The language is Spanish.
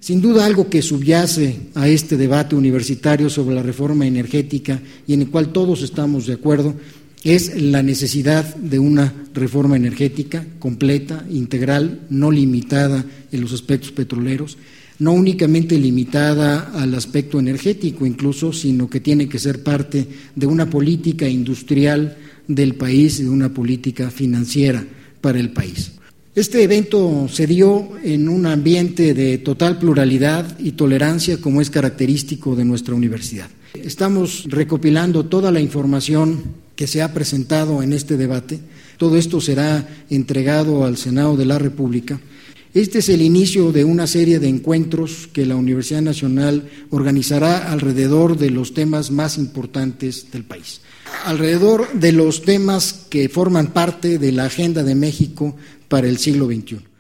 Sin duda, algo que subyace a este debate universitario sobre la reforma energética y en el cual todos estamos de acuerdo es la necesidad de una reforma energética completa, integral, no limitada en los aspectos petroleros, no únicamente limitada al aspecto energético incluso, sino que tiene que ser parte de una política industrial del país y de una política financiera para el país. Este evento se dio en un ambiente de total pluralidad y tolerancia, como es característico de nuestra universidad. Estamos recopilando toda la información que se ha presentado en este debate. Todo esto será entregado al Senado de la República. Este es el inicio de una serie de encuentros que la Universidad Nacional organizará alrededor de los temas más importantes del país, alrededor de los temas que forman parte de la agenda de México para el siglo XXI.